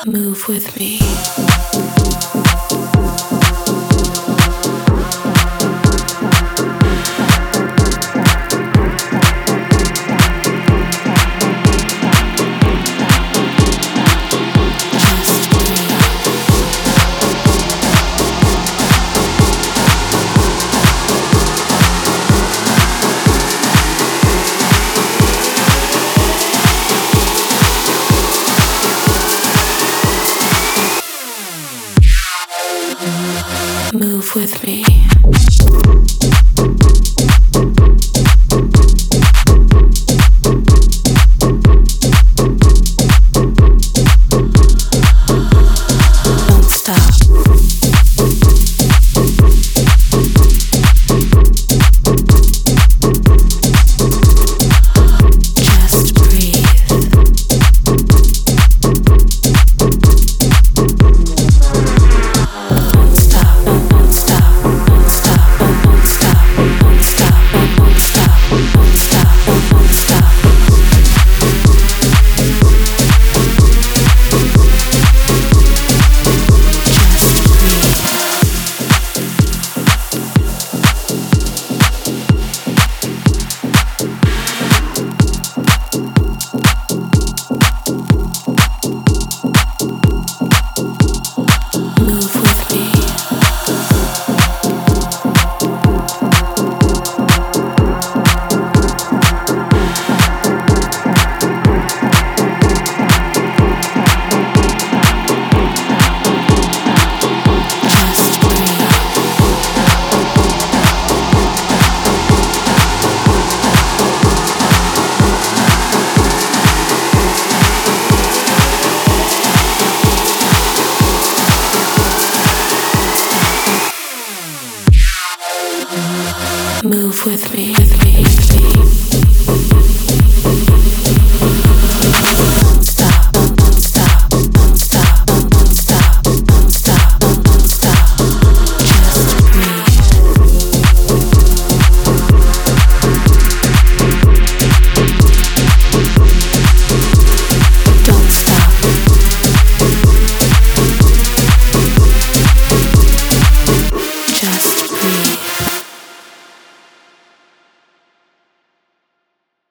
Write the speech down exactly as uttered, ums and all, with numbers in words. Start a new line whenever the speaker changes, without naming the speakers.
Move with me. Move with me. Don't stop. Just breathe. Don't stop. Don't stop. Don't stop. Don't stop. Don't stop. Don't stop. Don't stop. Don't stop. Just breathe. Move with me. Just breathe. Move with me, with me, with me.